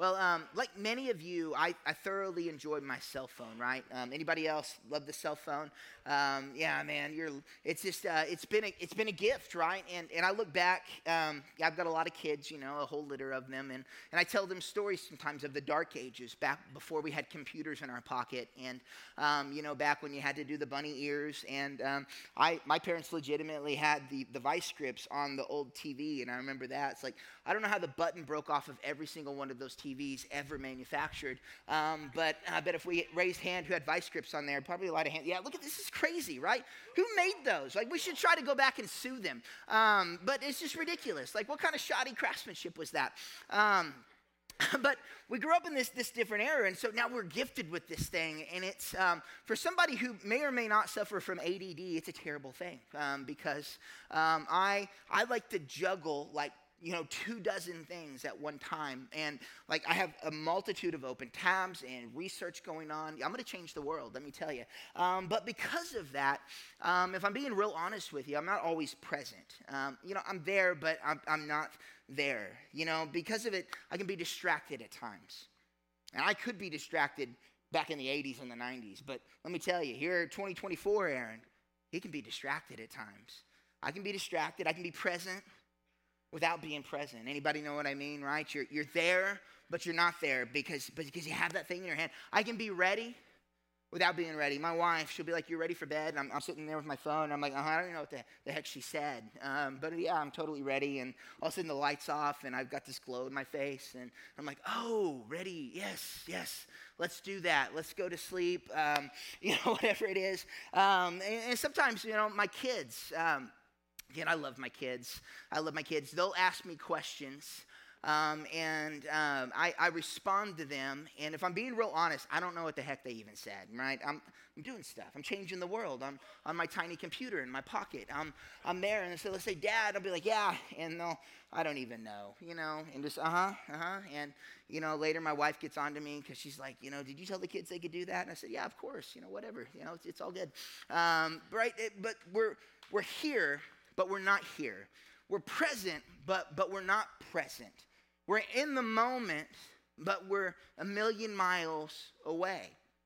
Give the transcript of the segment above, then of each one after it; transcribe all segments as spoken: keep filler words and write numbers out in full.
Well, um, like many of you, I, I thoroughly enjoyed my cell phone, right? Um, anybody else love the cell phone? Um, yeah, man, you're. It's just uh, it's been a, it's been a gift, right? And and I look back. Um, I've got a lot of kids, you know, a whole litter of them, and and I tell them stories sometimes of the dark ages, back before we had computers in our pocket, and um, you know, back when you had to do the bunny ears, and um, I my parents legitimately had the the vice grips on the old T V, and I remember that. It's like I don't know how the button broke off of every single one of those T Vs ever manufactured. Um, but I bet if we raised hand who had vice grips on there, probably a lot of hands. Yeah, look at this. This is crazy, right? Who made those? Like, we should try to go back and sue them. Um, but it's just ridiculous. Like, what kind of shoddy craftsmanship was that? Um, but we grew up in this this different era, and so now we're gifted with this thing, and it's um, for somebody who may or may not suffer from A D D, it's a terrible thing um, because um, I I like to juggle like you know two dozen things at one time, and like I have a multitude of open tabs and research going on. I'm going to change the world, let me tell you. Um, but because of that, um, if I'm being real honest with you, I'm not always present. Um, you know, I'm there, but I'm, I'm not there. You know, because of it, I can be distracted at times. And I could be distracted back in the eighties and the nineties. But let me tell you, here twenty twenty-four, Aaron, he can be distracted at times. I can be distracted. I can be present without being present. Anybody know what I mean, right? You're, you're there, but you're not there because, because you have that thing in your hand. I can be ready without being ready. My wife, she'll be like, "You ready for bed?" And I'm, I'm sitting there with my phone. And I'm like, uh-huh, I don't even know what the, the heck she said. Um, but yeah, I'm totally ready. And all of a sudden the light's off and I've got this glow in my face. And I'm like, oh, ready. Yes, yes. Let's do that. Let's go to sleep. Um, you know, whatever it is. Um, and, and sometimes, you know, my kids, um, again, I love my kids. I love my kids. They'll ask me questions. Um, and um, I, I respond to them, and if I'm being real honest, I don't know what the heck they even said, right? I'm, I'm doing stuff. I'm changing the world. I'm on my tiny computer in my pocket. I'm, I'm there, and so they'll say, "Dad," I'll be like, "Yeah," and they'll, I don't even know, you know, and just, uh-huh, uh-huh, and, you know, later my wife gets on to me, because she's like, you know, "Did you tell the kids they could do that?" And I said, "Yeah, of course, you know, whatever, you know, it's, it's all good." Um, right, it, but we're, we're here, but we're not here. We're present, but but we're not present. We're in the moment, but we're a million miles away.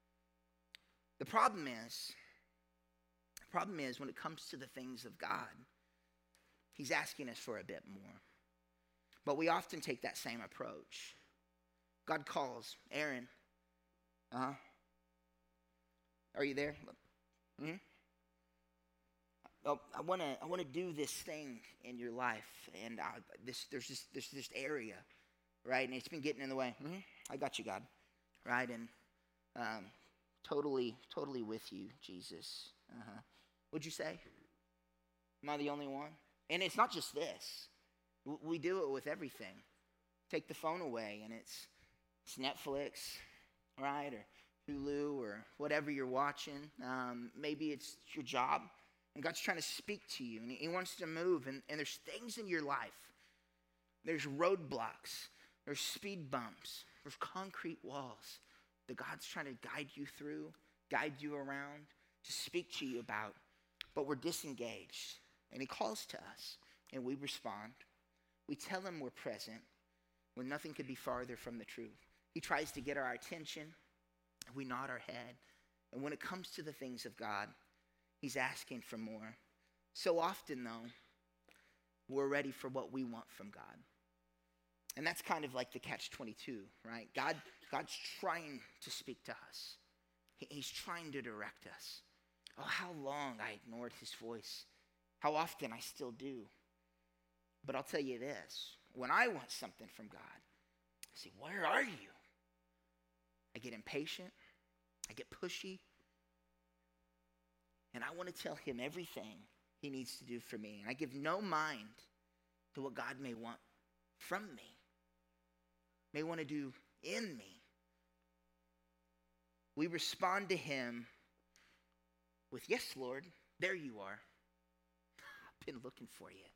The problem is, the problem is when it comes to the things of God, he's asking us for a bit more. But we often take that same approach. God calls, "Aaron, uh-huh. Are you there? Hmm? Oh, I want to I want to do this thing in your life, and uh, this there's this there's this area, right? And it's been getting in the way. Mm-hmm. I got you, God, right? And um, totally, totally with you, Jesus. Uh-huh. What'd you say? Am I the only one? And it's not just this. We do it with everything. Take the phone away, and it's it's Netflix, right, or Hulu, or whatever you're watching. Um, maybe it's your job. And God's trying to speak to you, and he wants to move. And, and there's things in your life. There's roadblocks. There's speed bumps. There's concrete walls that God's trying to guide you through, guide you around, to speak to you about. But we're disengaged. And he calls to us, and we respond. We tell him we're present when nothing could be farther from the truth. He tries to get our attention. We nod our head. And when it comes to the things of God, he's asking for more. So often, though, we're ready for what we want from God. And that's kind of like the catch twenty-two, right? God, God's trying to speak to us. He, he's trying to direct us. Oh, how long I ignored his voice. How often I still do. But I'll tell you this. When I want something from God, I say, "Where are you?" I get impatient. I get pushy. And I want to tell him everything he needs to do for me. And I give no mind to what God may want from me, may want to do in me. We respond to him with, "Yes, Lord, there you are. I've been looking for you.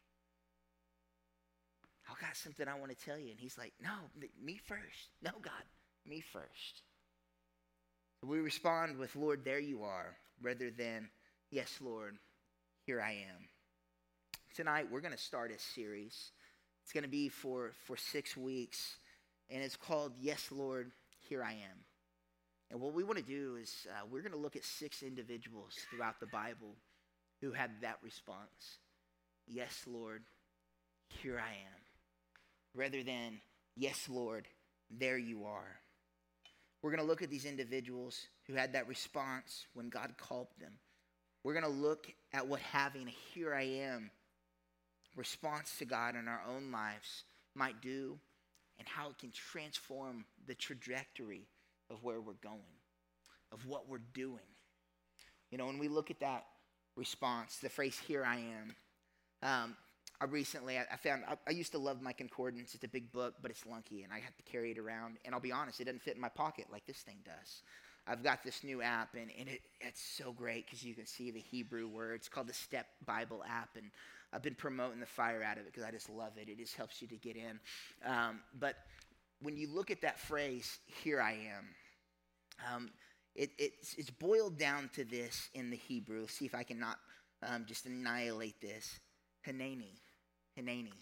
I've got something I want to tell you." And he's like, "No, me first. No, God, me first." So we respond with, "Lord, there you are," rather than, "Yes, Lord, here I am." Tonight, we're going to start a series. It's going to be for, for six weeks. and it's called Yes, Lord, Here I Am. And what we want to do is uh, we're going to look at six individuals throughout the Bible who had that response. Yes, Lord, here I am. Rather than, yes, Lord, there you are. We're going to look at these individuals who had that response when God called them. We're going to look at what having a here I am response to God in our own lives might do and how it can transform the trajectory of where we're going, of what we're doing. You know, when we look at that response, the phrase, here I am, um, I recently, I, I found, I, I used to love my concordance. It's a big book, but it's lunky, and I have to carry it around. And I'll be honest, it doesn't fit in my pocket like this thing does. I've got this new app, and, and it, it's so great because you can see the Hebrew word. It's called the Step Bible app, and I've been promoting the fire out of it because I just love it. It just helps you to get in. Um, but when you look at that phrase, here I am, um, it, it's, it's boiled down to this in the Hebrew. See if I can not um, just annihilate this. Hineni. Hineni.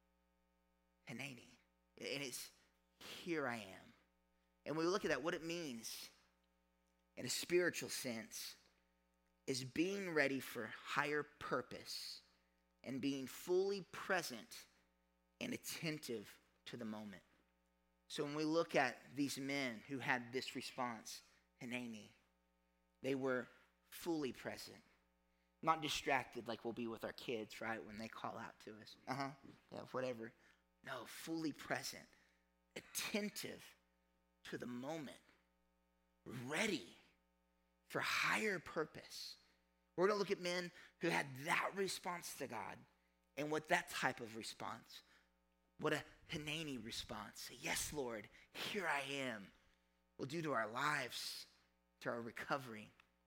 Hineni. And it's, here I am. And when we look at that, what it means in a spiritual sense is being ready for higher purpose and being fully present and attentive to the moment. So when we look at these men who had this response, Hineni, they were fully present. Not distracted like we'll be with our kids, right, when they call out to us. Uh-huh, yeah, whatever. No, fully present, attentive to the moment, ready for higher purpose. We're going to look at men who had that response to God and what that type of response, what a Hineni response, a yes, Lord, here I am, will do to our lives, to our recovery,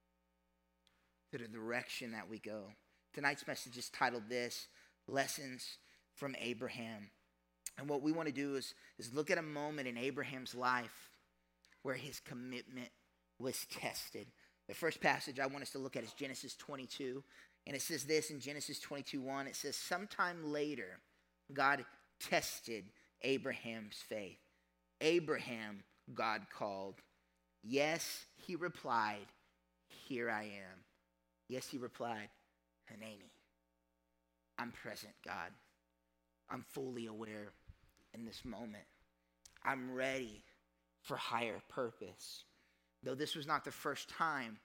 to the direction that we go. Tonight's message is titled this, Lessons from Abraham. And what we want to do is, is look at a moment in Abraham's life where his commitment was tested. The first passage I want us to look at is Genesis twenty-two. And it says this in Genesis twenty-two one. It says, sometime later, God tested Abraham's faith. Abraham, God called. Yes, he replied, here I am. Yes, he replied, Hineni. I'm present, God. I'm fully aware in this moment. I'm ready for higher purpose. Though this was not the first time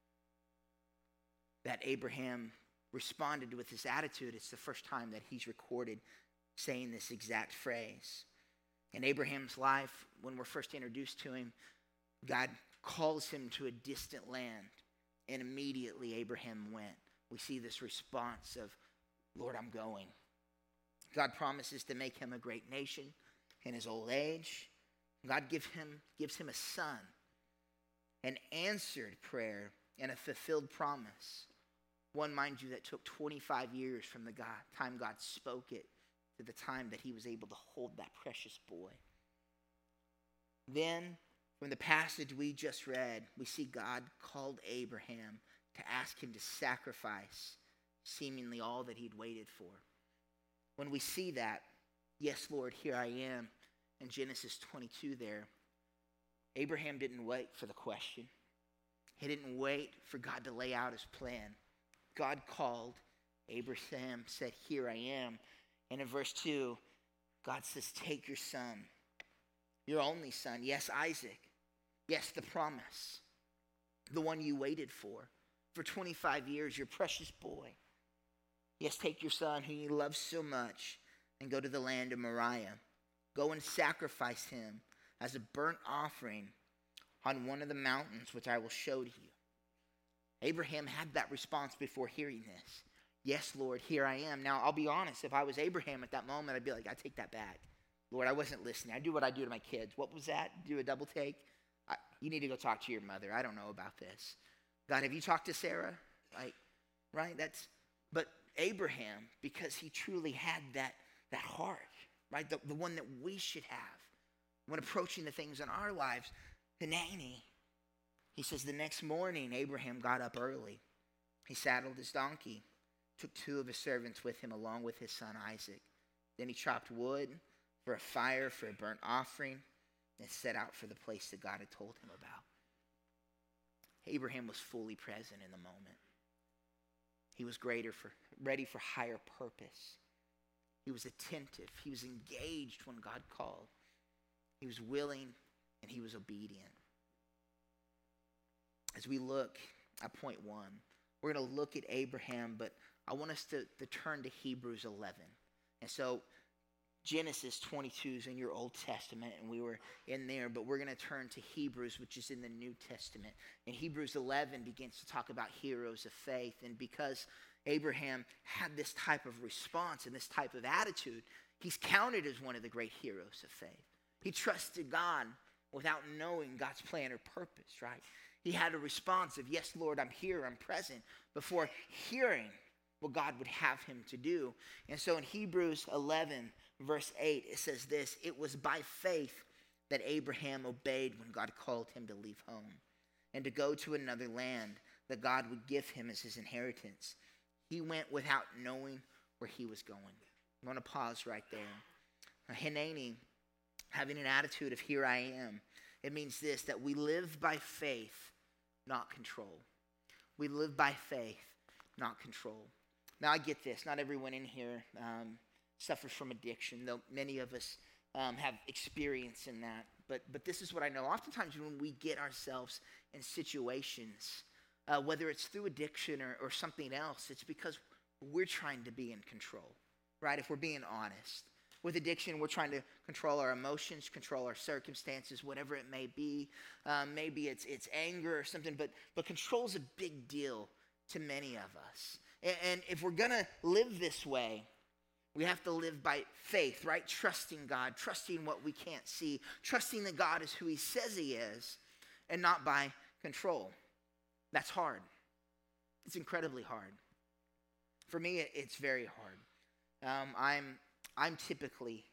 that Abraham responded with this attitude, it's the first time that he's recorded saying this exact phrase. In Abraham's life, when we're first introduced to him, God calls him to a distant land. And immediately Abraham went. We see this response of, Lord, I'm going. God promises to make him a great nation in his old age. God give him, gives him a son, an answered prayer, and a fulfilled promise. One, mind you, that took twenty-five years from the God, time God spoke it to the time that he was able to hold that precious boy. Then, from the passage we just read, we see God called Abraham to ask him to sacrifice seemingly all that he'd waited for. When we see that, yes, Lord, here I am, in Genesis twenty-two there, Abraham didn't wait for the question. He didn't wait for God to lay out his plan. God called. Abraham said, here I am. And in verse two, God says, take your son, your only son. Yes, Isaac. Yes, the promise, the one you waited for, for twenty-five years, your precious boy. Yes, take your son whom you love so much and go to the land of Moriah. Go and sacrifice him as a burnt offering on one of the mountains which I will show to you. Abraham had that response before hearing this. Yes, Lord, here I am. Now, I'll be honest. If I was Abraham at that moment, I'd be like, I take that back. Lord, I wasn't listening. I do what I do to my kids. What was that? Do a double take? I, you need to go talk to your mother. I don't know about this. God, have you talked to Sarah? Like, right? That's, but Abraham, because he truly had that, that heart, right? The, the one that we should have when approaching the things in our lives. Hineni, he says, the next morning, Abraham got up early. He saddled his donkey, took two of his servants with him along with his son Isaac. Then he chopped wood for a fire for a burnt offering and set out for the place that God had told him about. Abraham was fully present in the moment. He was greater for, ready for higher purpose. He was attentive. He was engaged when God called. He was willing and he was obedient. As we look at point one, we're going to look at Abraham, but I want us to, to turn to Hebrews eleven. And so Genesis twenty-two is in your Old Testament, and we were in there, but we're going to turn to Hebrews, which is in the New Testament. And Hebrews eleven begins to talk about heroes of faith. And because Abraham had this type of response and this type of attitude, he's counted as one of the great heroes of faith. He trusted God without knowing God's plan or purpose, right? He had a response of, yes, Lord, I'm here, I'm present, before hearing what God would have him to do. And so in Hebrews eleven, verse eight, it says this: it was by faith that Abraham obeyed when God called him to leave home and to go to another land that God would give him as his inheritance. He went without knowing where he was going. I'm going to pause right there. Hineni, having an attitude of here I am, it means this, that we live by faith, not control. We live by faith, not control. Now I get this, not everyone in here um, suffers from addiction, though many of us um, have experience in that. But but this is what I know. Oftentimes when we get ourselves in situations, uh, whether it's through addiction or, or something else, it's because we're trying to be in control, right? If we're being honest. With addiction, we're trying to control our emotions, control our circumstances, whatever it may be. Um, maybe it's it's anger or something, but but control is a big deal to many of us. And, and if we're gonna live this way, we have to live by faith, right? Trusting God, trusting what we can't see, trusting that God is who he says he is, and not by control. That's hard. It's incredibly hard. For me, it, it's very hard. Um, I'm I'm typically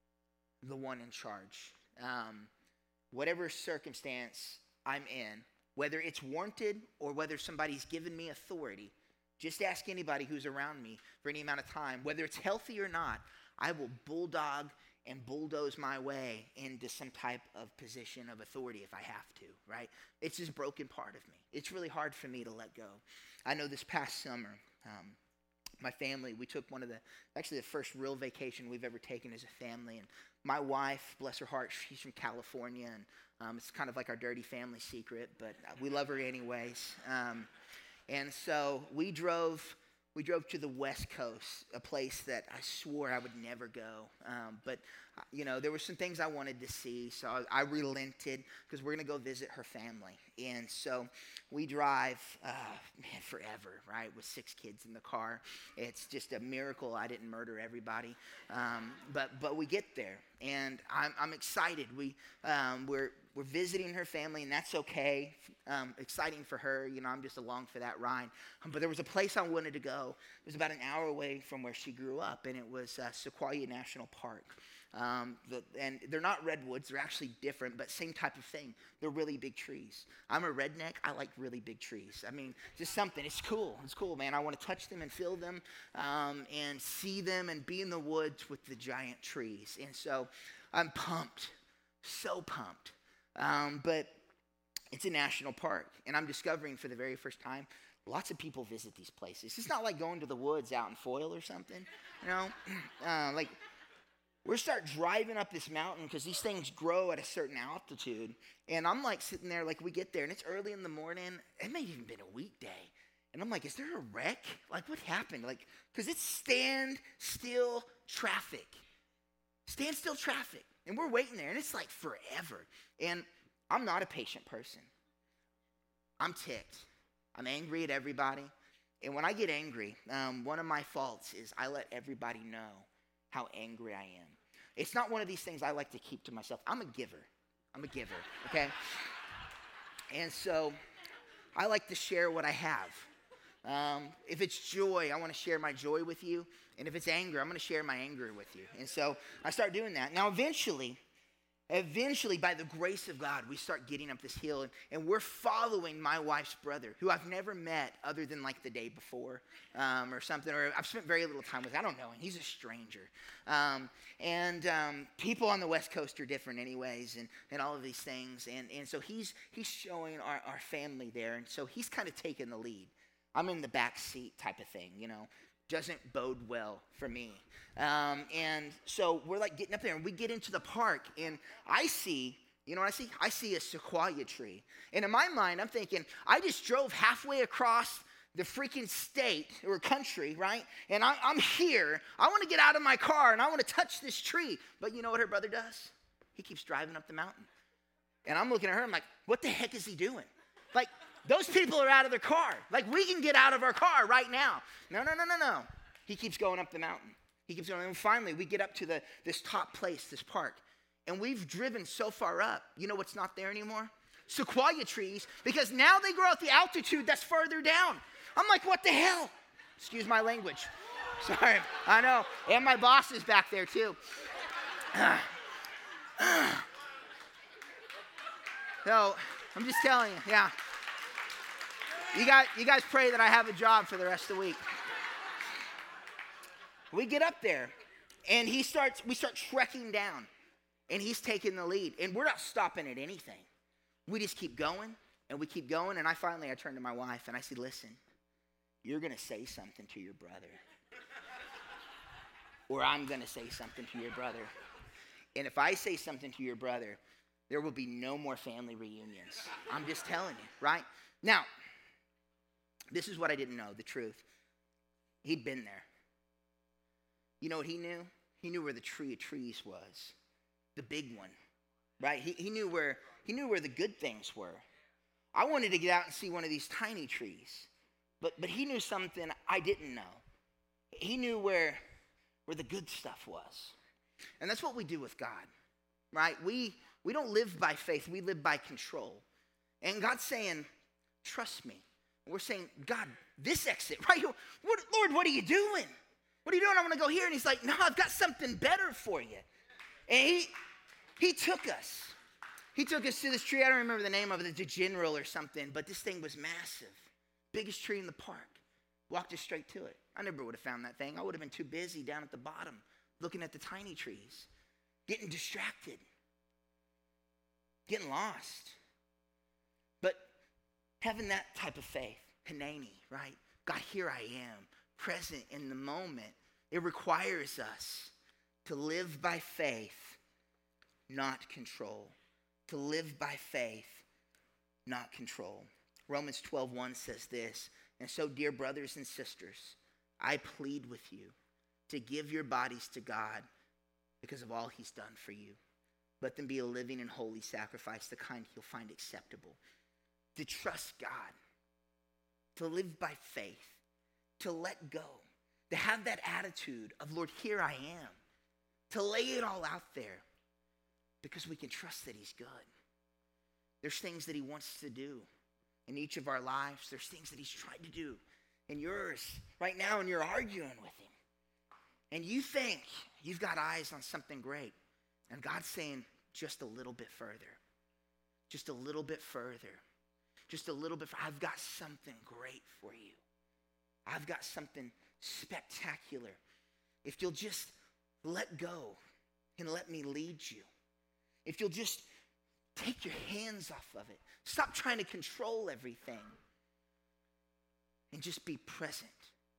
the one in charge. Um, whatever circumstance I'm in, whether it's warranted or whether somebody's given me authority, just ask anybody who's around me for any amount of time, whether it's healthy or not, I will bulldog and bulldoze my way into some type of position of authority if I have to, right? It's this broken part of me. It's really hard for me to let go. I know this past summer, um, my family, we took one of the, actually the first real vacation we've ever taken as a family. And my wife, bless her heart, she's from California. And um, it's kind of like our dirty family secret, but we love her anyways. Um, and so we drove, we drove to the West Coast, a place that I swore I would never go. Um, but, you know, there were some things I wanted to see. So I, I relented because we're going to go visit her family. And so we drive, uh, man, forever, right, with six kids in the car. It's just a miracle I didn't murder everybody. Um, but but we get there, and I'm I'm excited. We um, we're we're visiting her family, and that's okay. Um, exciting for her, you know. I'm just along for that ride. Um, but there was a place I wanted to go. It was about an hour away from where she grew up, and it was uh, Sequoia National Park. Um, the, and they're not redwoods, they're actually different, but same type of thing. They're really big trees. I'm a redneck, I like really big trees. I mean, just something, it's cool, it's cool, man. I want to touch them and feel them um, and see them and be in the woods with the giant trees. And so I'm pumped, so pumped. Um, but it's a national park, and I'm discovering for the very first time, lots of people visit these places. It's not like going to the woods out in Foyle or something, you know, uh, like, we start driving up this mountain because these things grow at a certain altitude. And I'm like sitting there, like we get there, and it's early in the morning. It may have even been a weekday. And I'm like, is there a wreck? Like, what happened? Like, because it's stand-still traffic. Stand-still traffic. And we're waiting there, and it's like forever. And I'm not a patient person. I'm ticked. I'm angry at everybody. And when I get angry, um, one of my faults is I let everybody know how angry I am. It's not one of these things I like to keep to myself. I'm a giver. I'm a giver, okay? And so I like to share what I have. Um, if it's joy, I want to share my joy with you. And if it's anger, I'm going to share my anger with you. And so I start doing that. Now, eventually, Eventually, by the grace of God, we start getting up this hill, and, and we're following my wife's brother, who I've never met other than like the day before um, or something, or I've spent very little time with. I don't know him. He's a stranger. Um, and um, people on the West Coast are different anyways, and, and all of these things. And, and so he's, he's showing our, our family there, and so he's kind of taking the lead. I'm in the back seat type of thing, you know. Doesn't bode well for me. Um, and so we're like getting up there, and we get into the park, and I see, you know what I see? I see a sequoia tree. And in my mind, I'm thinking, I just drove halfway across the freaking state or country, right? And I, I'm here. I want to get out of my car, and I want to touch this tree. But you know what her brother does? He keeps driving up the mountain. And I'm looking at her, I'm like, what the heck is he doing? Like, those people are out of their car. Like, we can get out of our car right now. No, no, no, no, no. He keeps going up the mountain. He keeps going. And finally, we get up to the this top place, this park. And we've driven so far up. You know what's not there anymore? Sequoia trees. Because now they grow at the altitude that's further down. I'm like, what the hell? Excuse my language. Sorry. I know. And my boss is back there, too. Uh, uh. So, I'm just telling you. Yeah. You guys, you guys pray that I have a job for the rest of the week. We get up there, and he starts. We start trekking down, and he's taking the lead. And we're not stopping at anything. We just keep going, and we keep going. And I finally, I turn to my wife, and I said, listen, you're going to say something to your brother. Or I'm going to say something to your brother. And if I say something to your brother, there will be no more family reunions. I'm just telling you, right? Now, this is what I didn't know, the truth. He'd been there. You know what he knew? He knew where the tree of trees was, the big one, right? He, he knew where he knew where the good things were. I wanted to get out and see one of these tiny trees, but but he knew something I didn't know. He knew where where the good stuff was, and that's what we do with God, right? We we don't live by faith; we live by control. And God's saying, "Trust me." We're saying, God, this exit, right? What, Lord, what are you doing? What are you doing? I want to go here. And he's like, no, I've got something better for you. And he, he took us. He took us to this tree. I don't remember the name of it, the General or something, but this thing was massive. Biggest tree in the park. Walked us straight to it. I never would have found that thing. I would have been too busy down at the bottom looking at the tiny trees, getting distracted, getting lost. But having that type of faith, Hanani, right? God, here I am, present in the moment. It requires us to live by faith, not control. To live by faith, not control. Romans twelve one says this, and so, dear brothers and sisters, I plead with you to give your bodies to God because of all he's done for you. Let them be a living and holy sacrifice, the kind he'll find acceptable. To trust God, to live by faith, to let go, to have that attitude of, Lord, here I am, to lay it all out there because we can trust that he's good. There's things that he wants to do in each of our lives. There's things that he's trying to do in yours right now, and you're arguing with him. And you think you've got eyes on something great, and God's saying just a little bit further, just a little bit further. Just a little bit. I've got something great for you. I've got something spectacular. If you'll just let go and let me lead you. If you'll just take your hands off of it. Stop trying to control everything. And just be present.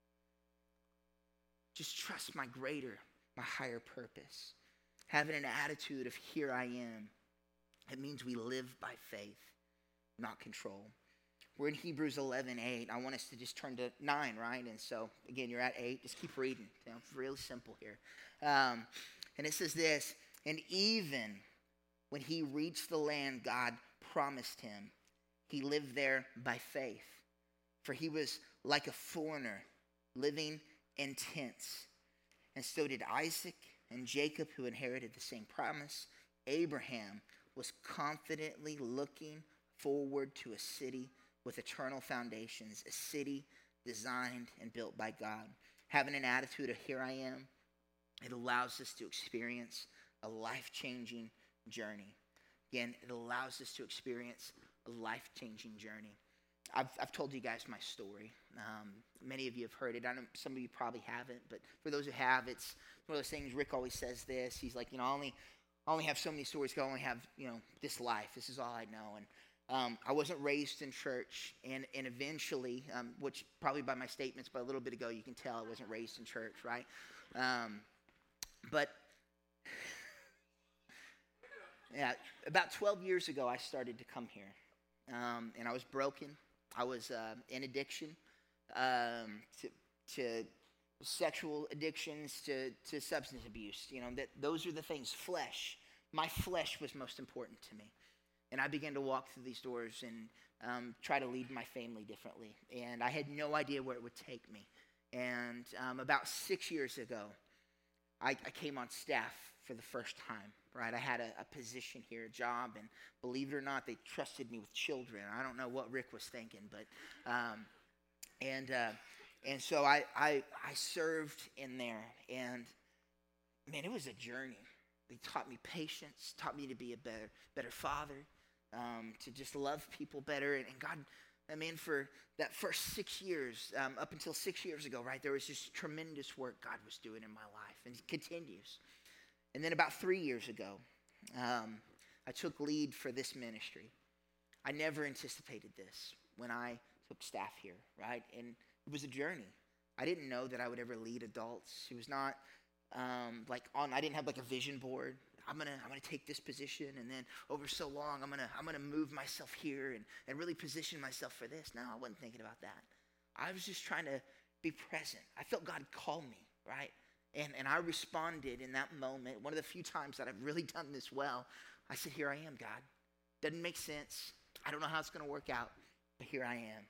Just trust my greater, my higher purpose. Having an attitude of here I am. It means we live by faith, not control. We're in Hebrews eleven eight. I want us to just turn to nine, right? And so, again, you're at eight. Just keep reading. You know, it's really simple here. Um, and it says this, and even when he reached the land God promised him, he lived there by faith. For he was like a foreigner living in tents. And so did Isaac and Jacob, who inherited the same promise. Abraham was confidently looking forward to a city with eternal foundations, a city designed and built by God. Having an attitude of here I am, it allows us to experience a life-changing journey. Again, it allows us to experience a life-changing journey. I've, I've told you guys my story. Um, many of you have heard it. I know some of you probably haven't, but for those who have, it's one of those things. Rick always says this. He's like, you know, I only, I only have so many stories. I only have, you know, this life. This is all I know. And um, I wasn't raised in church, and and eventually, um, which probably by my statements, but a little bit ago, you can tell I wasn't raised in church, right? Um, but yeah, about twelve years ago, I started to come here, um, and I was broken. I was uh, in addiction um, to, to sexual addictions, to, to substance abuse. You know, that those are the things. Flesh. My flesh was most important to me. And I began to walk through these doors and um, try to lead my family differently. And I had no idea where it would take me. And um, about six years ago, I, I came on staff for the first time. Right, I had a, a position here, a job, and believe it or not, they trusted me with children. I don't know what Rick was thinking, but um, and uh, and so I, I I served in there, and man, it was a journey. They taught me patience, taught me to be a better better father, um, to just love people better, and, and God. I mean, for that first six years, um, up until six years ago, right, there was just tremendous work God was doing in my life, and it continues. And then about three years ago, um, I took lead for this ministry. I never anticipated this when I took staff here, right? And it was a journey. I didn't know that I would ever lead adults. It was not um, like on. I didn't have like a vision board. I'm gonna I'm gonna take this position, and then over so long, I'm gonna I'm gonna move myself here and and really position myself for this. No, I wasn't thinking about that. I was just trying to be present. I felt God call me, right? And and I responded in that moment. One of the few times that I've really done this well, I said, here I am, God. Doesn't make sense. I don't know how it's going to work out, but here I am.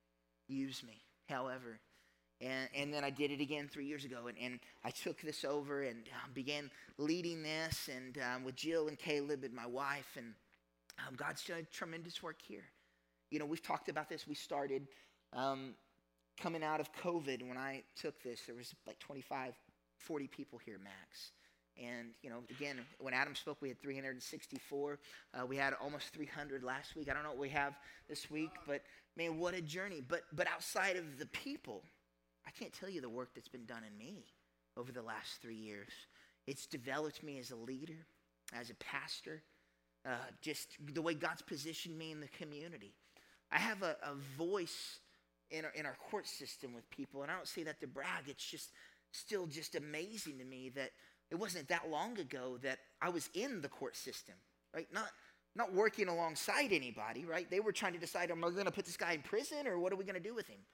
Use me, however. And and then I did it again three years ago, and, and I took this over and um, began leading this, and um, with Jill and Caleb and my wife, and um, God's done tremendous work here. You know, we've talked about this. We started um, coming out of COVID. When I took this, there was like twenty-five, forty people here max. And, you know, again, when Adam spoke, we had three hundred sixty-four. Uh, we had almost three hundred last week. I don't know what we have this week, but, man, what a journey. But but outside of the people, I can't tell you the work that's been done in me over the last three years. It's developed me as a leader, as a pastor, uh, just the way God's positioned me in the community. I have a, a voice in our, in our court system with people, and I don't say that to brag. It's just still just amazing to me that it wasn't that long ago that I was in the court system, right? Not not working alongside anybody, right? They were trying to decide, am I going to put this guy in prison, or what are we going to do with him?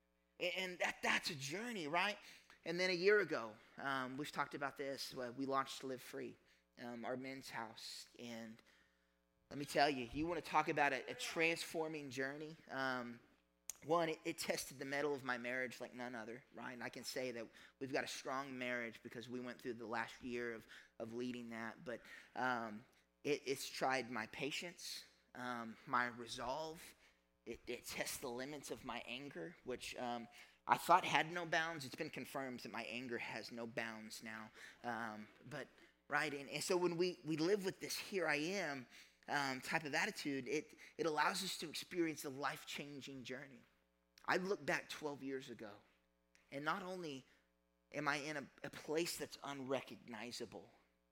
And that that's a journey, right? And then a year ago, um, we've talked about this. Uh, we launched Live Free, um, our men's house. And let me tell you, you want to talk about a, a transforming journey. Um, one, it, it tested the mettle of my marriage like none other, right? And I can say that we've got a strong marriage because we went through the last year of, of leading that. But um, it, it's tried my patience, um, my resolve. It, it tests the limits of my anger, which um, I thought had no bounds. It's been confirmed that my anger has no bounds now. Um, but, right, and, and so when we, we live with this here I am um, type of attitude, it, it allows us to experience a life-changing journey. I look back twelve years ago, and not only am I in a, a place that's unrecognizable,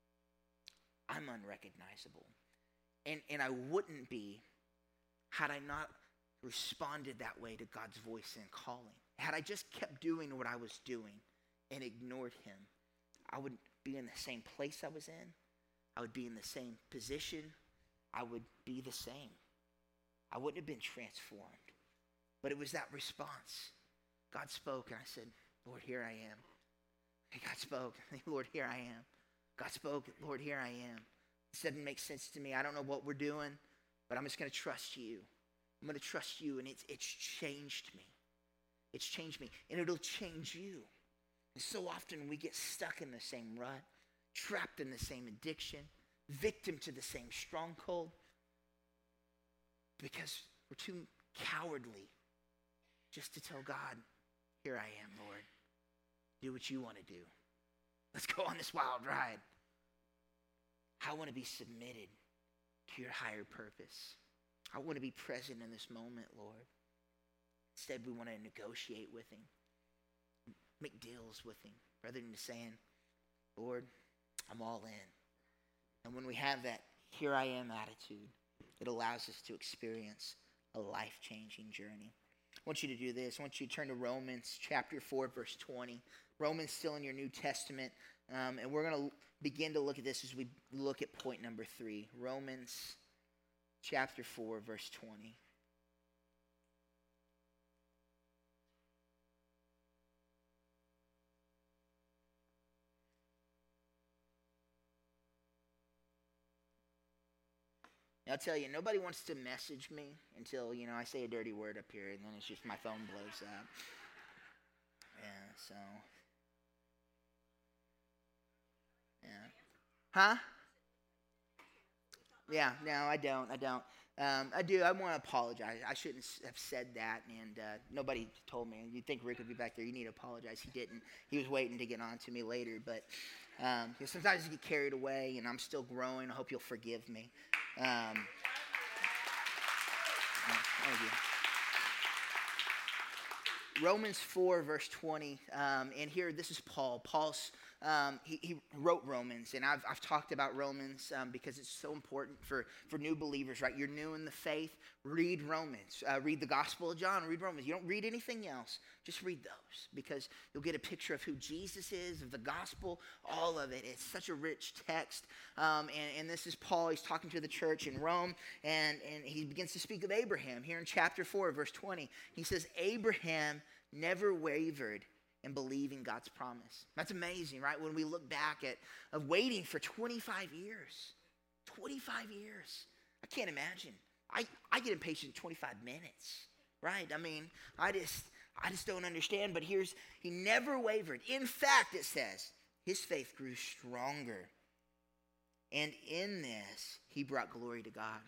I'm unrecognizable. And, and I wouldn't be had I not responded that way to God's voice and calling. Had I just kept doing what I was doing and ignored him, I would be in the same place I was in. I would be in the same position. I would be the same. I wouldn't have been transformed. But it was that response. God spoke, and I said, Lord, here I am. And God spoke, Lord, here I am. God spoke, Lord, here I am. This doesn't make sense to me. I don't know what we're doing, but I'm just going to trust you. I'm going to trust you, and it's it's changed me. It's changed me, and it'll change you. And so often we get stuck in the same rut, trapped in the same addiction, victim to the same stronghold, because we're too cowardly just to tell God, here I am, Lord. Do what you want to do. Let's go on this wild ride. I want to be submitted to your higher purpose. I want to be present in this moment, Lord. Instead, we want to negotiate with him, make deals with him, rather than saying, Lord, I'm all in. And when we have that here I am attitude, it allows us to experience a life-changing journey. I want you to do this. I want you to turn to Romans chapter four, verse twenty. Romans still in your New Testament. Um, and we're going to begin to look at this as we look at point number three. Romans chapter four, verse twenty. I'll tell you, nobody wants to message me until, you know, I say a dirty word up here, and then it's just my phone blows up. Yeah, so. Yeah. Huh? Yeah, no, I don't. I don't. Um, I do. I want to apologize. I shouldn't have said that, and uh, nobody told me. You'd think Rick would be back there. You need to apologize. He didn't. He was waiting to get on to me later, but um, you know, sometimes you get carried away, and I'm still growing. I hope you'll forgive me. Um, thank you. Romans four, verse twenty, um, and here, this is Paul. Paul's, um, he, he wrote Romans, and I've, I've talked about Romans um, because it's so important for, for new believers, right? You're new in the faith, read Romans. Uh, read the Gospel of John, read Romans. You don't read anything else, just read those, because you'll get a picture of who Jesus is, of the gospel, all of it. It's such a rich text, um, and, and this is Paul. He's talking to the church in Rome, and, and he begins to speak of Abraham. Here in chapter four, verse twenty, he says, Abraham never wavered in believing God's promise. That's amazing, right? When we look back at of waiting for twenty-five years. twenty-five years. I can't imagine. I, I get impatient in twenty-five minutes, right? I mean, I just I just don't understand. But here's, he never wavered. In fact, it says, his faith grew stronger. And in this, he brought glory to God.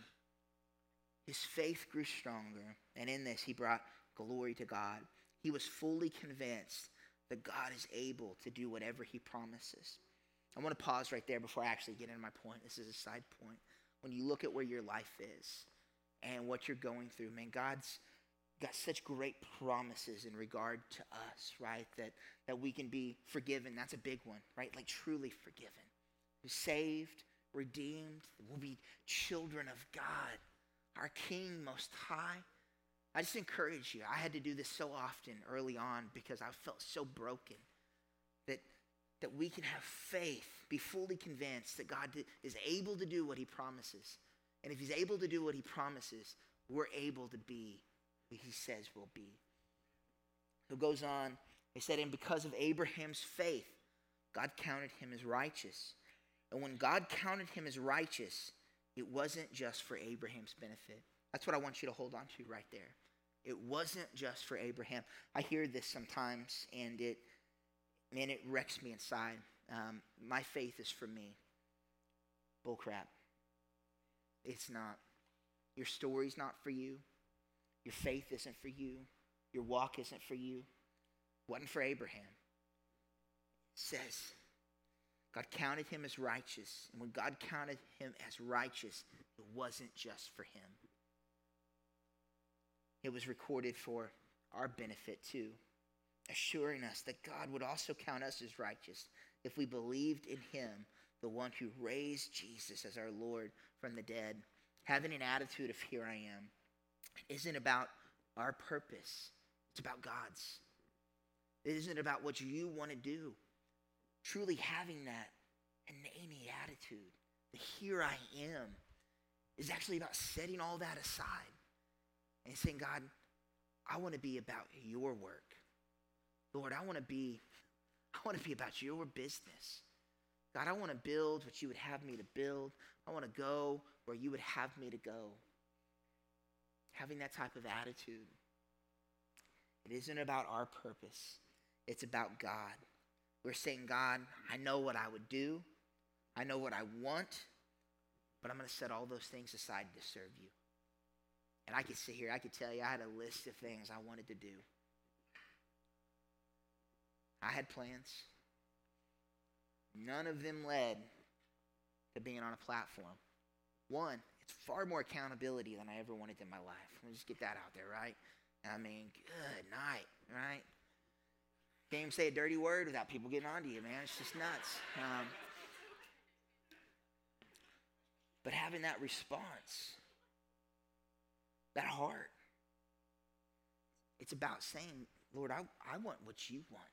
His faith grew stronger. And in this, he brought glory to God. He was fully convinced that God is able to do whatever he promises. I want to pause right there before I actually get into my point. This is a side point. When you look at where your life is and what you're going through, man, God's got such great promises in regard to us, right? That, that we can be forgiven. That's a big one, right? Like truly forgiven. We're saved, redeemed. We'll be children of God, our King Most High. I just encourage you. I had to do this so often early on because I felt so broken that, that we can have faith, be fully convinced that God is able to do what he promises. And if he's able to do what he promises, we're able to be who he says we'll be. So it goes on. He said, and because of Abraham's faith, God counted him as righteous. And when God counted him as righteous, it wasn't just for Abraham's benefit. That's what I want you to hold on to right there. It wasn't just for Abraham. I hear this sometimes, and it, man, it wrecks me inside. Um, my faith is for me. Bull crap. It's not. Your story's not for you. Your faith isn't for you. Your walk isn't for you. It wasn't for Abraham. It says, God counted him as righteous. And when God counted him as righteous, it wasn't just for him. It was recorded for our benefit too, assuring us that God would also count us as righteous if we believed in him, the one who raised Jesus as our Lord from the dead. Having an attitude of here I am isn't about our purpose. It's about God's. It isn't about what you want to do. Truly having that inane attitude, the here I am, is actually about setting all that aside and saying, God, I want to be about your work. Lord, I want to be, I want to be about your business. God, I want to build what you would have me to build. I want to go where you would have me to go. Having that type of attitude. It isn't about our purpose. It's about God. We're saying, God, I know what I would do. I know what I want. But I'm going to set all those things aside to serve you. And I could sit here, I could tell you, I had a list of things I wanted to do. I had plans. None of them led to being on a platform. One, it's far more accountability than I ever wanted in my life. Let me just get that out there, right? I mean, good night, right? Can't even say a dirty word without people getting onto you, man. It's just nuts. Um, but having that response, that heart, it's about saying, Lord, I, I want what you want.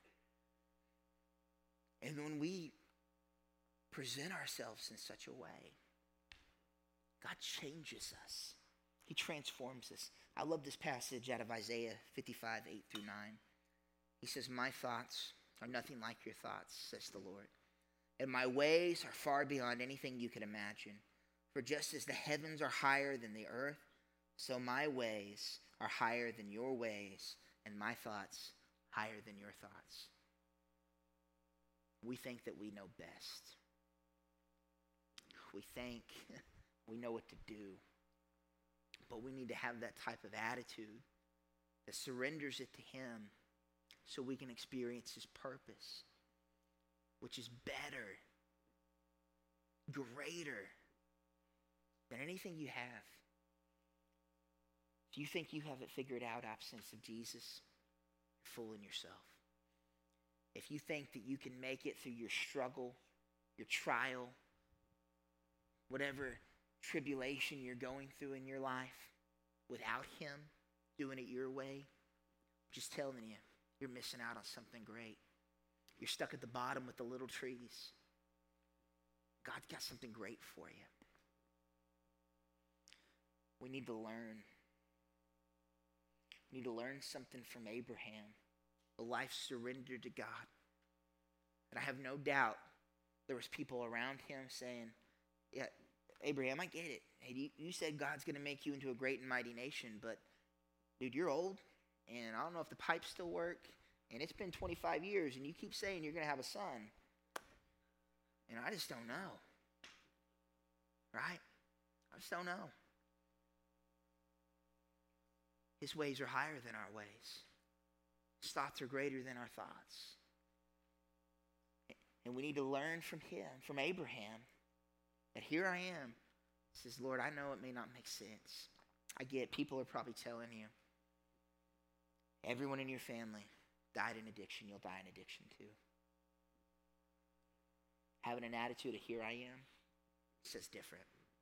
And when we present ourselves in such a way, God changes us. He transforms us. I love this passage out of Isaiah fifty-five, eight through nine. He says, my thoughts are nothing like your thoughts, says the Lord. And my ways are far beyond anything you can imagine. For just as the heavens are higher than the earth, so my ways are higher than your ways, and my thoughts higher than your thoughts. We think that we know best. We think we know what to do. But we need to have that type of attitude that surrenders it to him so we can experience his purpose, which is better, greater than anything you have. If you think you have it figured out absence of Jesus, you're fooling yourself. If you think that you can make it through your struggle, your trial, whatever tribulation you're going through in your life, without him doing it your way, I'm just telling you, you're missing out on something great. You're stuck at the bottom with the little trees. God's got something great for you. We need to learn. We need to learn something from Abraham, a life surrendered to God. And I have no doubt there was people around him saying, yeah, Abraham, I get it. Hey, you, you said God's going to make you into a great and mighty nation, but dude, you're old, and I don't know if the pipes still work, and it's been twenty-five years, and you keep saying you're going to have a son, and I just don't know. Right? I just don't know. His ways are higher than our ways. His thoughts are greater than our thoughts. And we need to learn from him, from Abraham, that here I am. He says, Lord, I know it may not make sense. I get people are probably telling you, everyone in your family died in addiction. You'll die in addiction too. Having an attitude of here I am says different.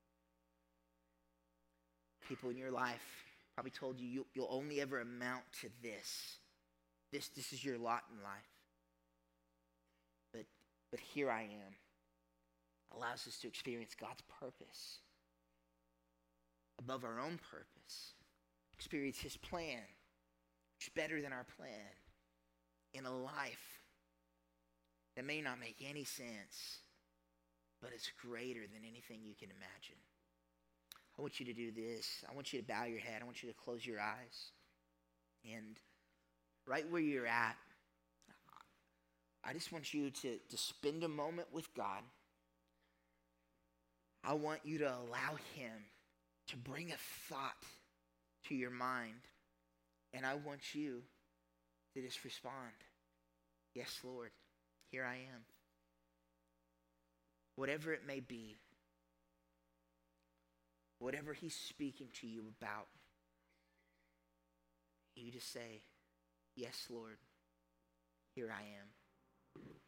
People in your life probably told you, you you'll only ever amount to this. This, this is your lot in life. But, but here I am. Allows us to experience God's purpose above our own purpose. Experience his plan, which is better than our plan, in a life that may not make any sense, but it's greater than anything you can imagine. I want you to do this. I want you to bow your head. I want you to close your eyes. And right where you're at, I just want you to, to spend a moment with God. I want you to allow him to bring a thought to your mind. And I want you to just respond. Yes, Lord, here I am. Whatever it may be, whatever he's speaking to you about, you just say, yes, Lord, here I am.